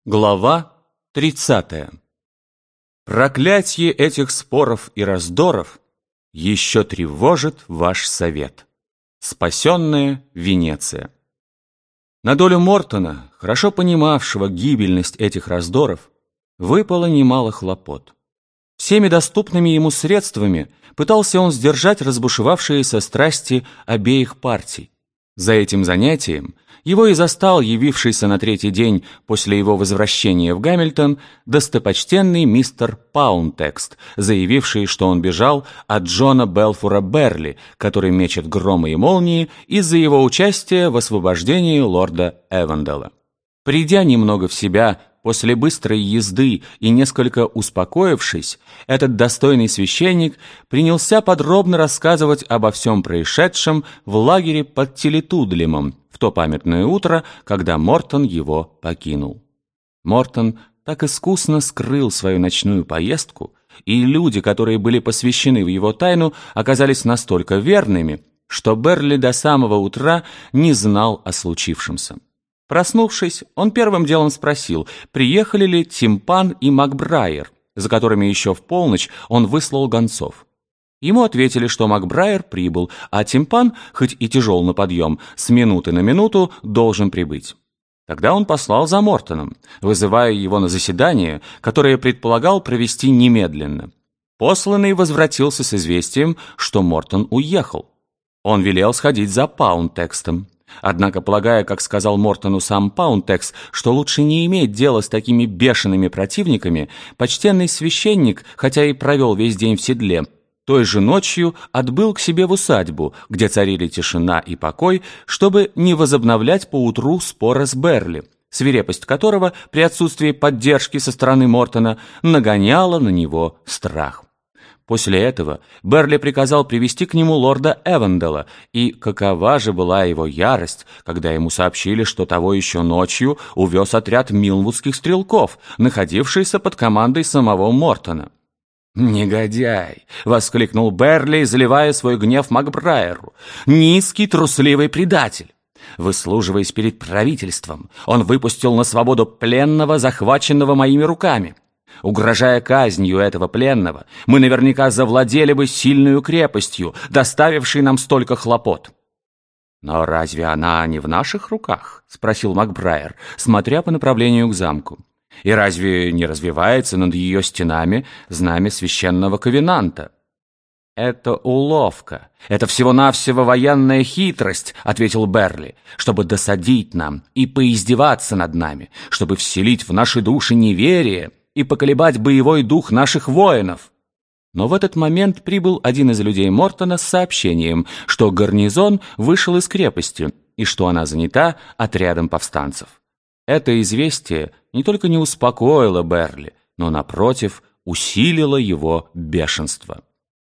Глава 30. Проклятье этих споров и раздоров еще тревожит ваш совет. Спасенная Венеция. На долю Мортона, хорошо понимавшего гибельность этих раздоров, выпало немало хлопот. Всеми доступными ему средствами пытался он сдержать разбушевавшиеся страсти обеих партий. За этим занятием его и застал явившийся на третий день после его возвращения в Гамильтон достопочтенный мистер Паунтекст, заявивший, что он бежал от Джона Белфора Берли, который мечет громы и молнии, из-за его участия в освобождении лорда Эвандела. Придя немного в себя после быстрой езды и несколько успокоившись, этот достойный священник принялся подробно рассказывать обо всем происшедшем в лагере под Тилетудлемом в то памятное утро, когда Мортон его покинул. Мортон так искусно скрыл свою ночную поездку, и люди, которые были посвящены в его тайну, оказались настолько верными, что Берли до самого утра не знал о случившемся. Проснувшись, он первым делом спросил, приехали ли Тимпан и Макбрайер, за которыми еще в полночь он выслал гонцов. Ему ответили, что Макбрайер прибыл, а Тимпан, хоть и тяжел на подъем, с минуты на минуту должен прибыть. Тогда он послал за Мортоном, вызывая его на заседание, которое предполагал провести немедленно. Посланный возвратился с известием, что Мортон уехал. Он велел сходить за Паунтекстом. Однако, полагая, как сказал Мортону сам Паунтекст, что лучше не иметь дела с такими бешеными противниками, почтенный священник, хотя и провел весь день в седле, той же ночью отбыл к себе в усадьбу, где царили тишина и покой, чтобы не возобновлять поутру спора с Берли, свирепость которого при отсутствии поддержки со стороны Мортона нагоняла на него страх. После этого Берли приказал привести к нему лорда Эвандела, и какова же была его ярость, когда ему сообщили, что того еще ночью увез отряд милвудских стрелков, находившийся под командой самого Мортона. «Негодяй!» — воскликнул Берли, заливая свой гнев Макбрайеру. «Низкий, трусливый предатель! Выслуживаясь перед правительством, он выпустил на свободу пленного, захваченного моими руками. Угрожая казнью этого пленного, мы наверняка завладели бы сильную крепостью, доставившей нам столько хлопот». «Но разве она не в наших руках?» — спросил Макбрайер, смотря по направлению к замку. «И разве не развивается над ее стенами знамя священного ковенанта?» «Это уловка, это всего-навсего военная хитрость», — ответил Берли, «чтобы досадить нам и поиздеваться над нами, чтобы вселить в наши души неверие и поколебать боевой дух наших воинов». Но в этот момент прибыл один из людей Мортона с сообщением, что гарнизон вышел из крепости и что она занята отрядом повстанцев. Это известие не только не успокоило Берли, но, напротив, усилило его бешенство.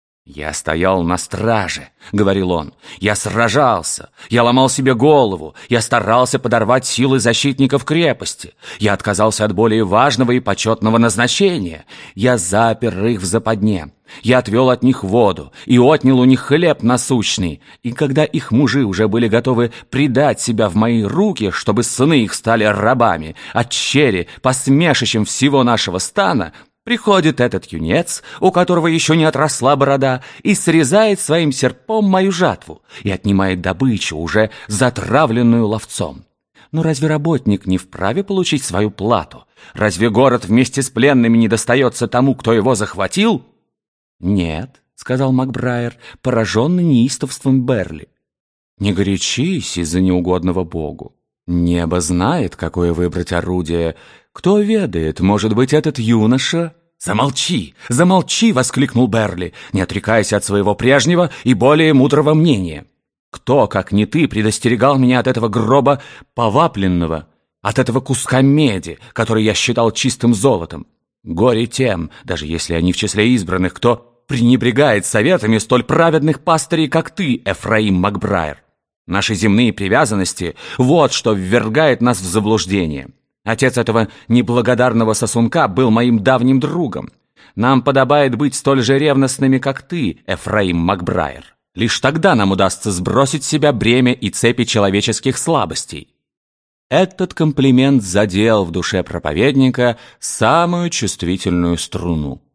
«Я стоял на страже», — говорил он, — «я сражался, я ломал себе голову, я старался подорвать силы защитников крепости, я отказался от более важного и почетного назначения, я запер их в западне, я отвел от них воду и отнял у них хлеб насущный, и когда их мужи уже были готовы предать себя в мои руки, чтобы сыны их стали рабами, отчери, посмешищем всего нашего стана, приходит этот юнец, у которого еще не отросла борода, и срезает своим серпом мою жатву и отнимает добычу, уже затравленную ловцом. Но разве работник не вправе получить свою плату? Разве город вместе с пленными не достается тому, кто его захватил?» «Нет», — сказал Макбрайер, пораженный неистовством Берли. «Не горячись из-за неугодного Богу. Небо знает, какое выбрать орудие. Кто ведает, может быть, этот юноша...» «Замолчи! Замолчи!» — воскликнул Берли, не отрекайся от своего прежнего и более мудрого мнения. «Кто, как не ты, предостерегал меня от этого гроба повапленного, от этого куска меди, который я считал чистым золотом? Горе тем, даже если они в числе избранных, кто пренебрегает советами столь праведных пастырей, как ты, Эфраим Макбрайер. Наши земные привязанности — вот что ввергает нас в заблуждение. Отец этого неблагодарного сосунка был моим давним другом. Нам подобает быть столь же ревностными, как ты, Эфраим Макбрайер. Лишь тогда нам удастся сбросить с себя бремя и цепи человеческих слабостей». Этот комплимент задел в душе проповедника самую чувствительную струну.